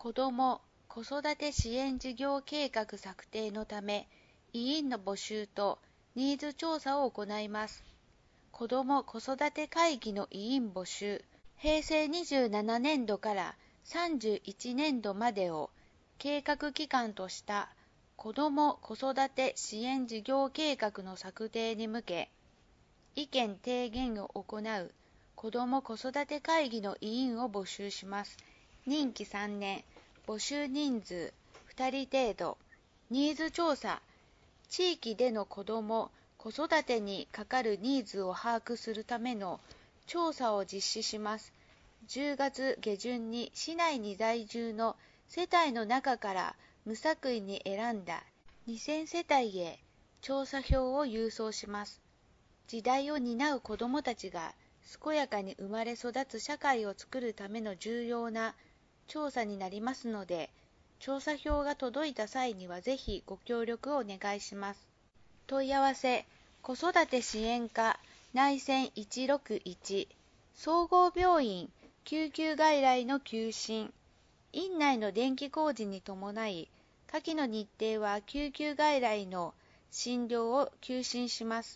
子ども・子育て支援事業計画策定のため、委員の募集とニーズ調査を行います。子ども・子育て会議の委員募集、平成27年度から31年度までを計画期間とした子ども・子育て支援事業計画の策定に向け、意見提言を行う子ども・子育て会議の委員を募集します。任期3年、募集人数2人程度。ニーズ調査、地域での子ども・子育てにかかるニーズを把握するための調査を実施します。10月下旬に市内に在住の世帯の中から無作為に選んだ2000世帯へ調査票を郵送します。時代を担う子どもたちが健やかに生まれ育つ社会を作るための重要な調査になりますので、調査票が届いた際にはぜひご協力をお願いします。問い合わせ、子育て支援課内線161、総合病院救急外来の休診、院内の電気工事に伴い、下記の日程は救急外来の診療を休診します。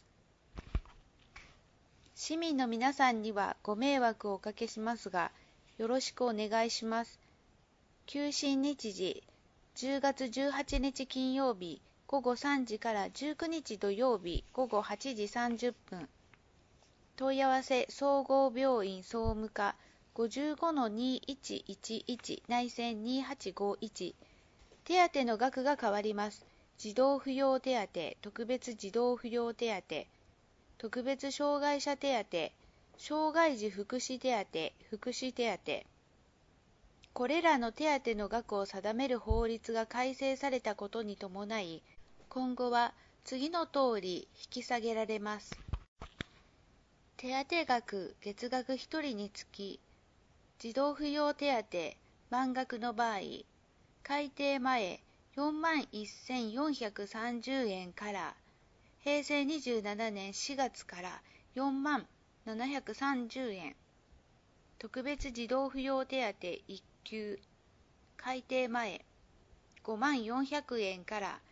市民の皆さんにはご迷惑をおかけしますが、よろしくお願いします。休診日時、10月18日金曜日午後3時から19日土曜日午後8時30分。問い合わせ、総合病院総務課 55-2111 内線2851。手当の額が変わります。児童扶養手当、特別児童扶養手当、特別障害者手当、障害児福祉手当、福祉手当。これらの手当の額を定める法律が改正されたことに伴い、今後は次の通り引き下げられます。手当額月額1人につき、児童扶養手当満額の場合、改定前41,430円から、平成27年4月から40,730円。特別児童扶養手当1級、改定前54,000円から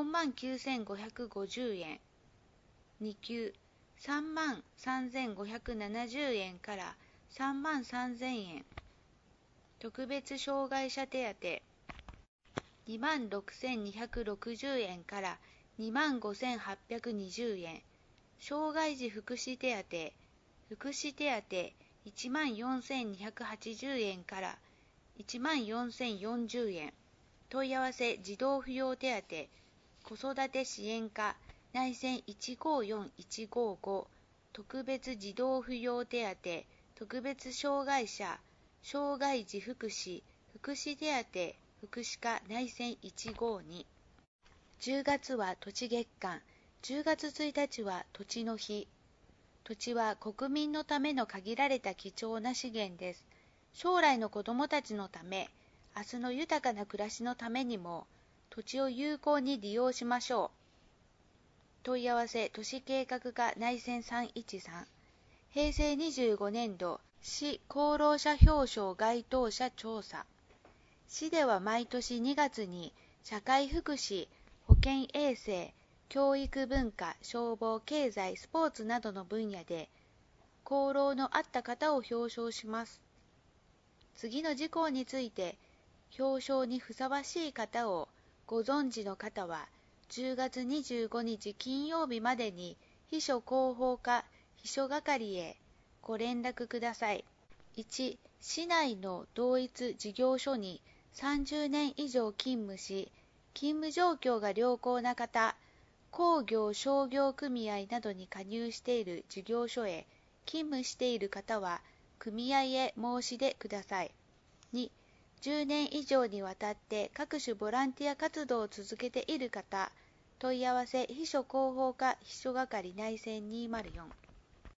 49,550円。2級、33,570円から33,000円。特別障害者手当26,260円から25,820円。障害児福祉手当、福祉手当14,280円から14,040円。問い合わせ、児童扶養手当、子育て支援課内線154-155、特別児童扶養手当、特別障害者、障害児福祉、福祉手当、福祉課内線152。10月は土地月間、10月1日は土地の日。土地は国民のための限られた貴重な資源です。将来の子どもたちのため、明日の豊かな暮らしのためにも、土地を有効に利用しましょう。問い合わせ、都市計画課内線313。平成25年度、市功労者表彰該当者調査。市では毎年2月に、社会福祉、保健衛生、教育文化、消防、経済、スポーツなどの分野で、功労のあった方を表彰します。次の事項について、表彰にふさわしい方をご存知の方は、10月25日金曜日までに、秘書広報課秘書係へご連絡ください。1、市内の同一事業所に30年以上勤務し、勤務状況が良好な方、工業商業組合などに加入している事業所へ勤務している方は、組合へ申し出ください。2、10年以上にわたって各種ボランティア活動を続けている方、問い合わせ秘書広報課秘書係内線204。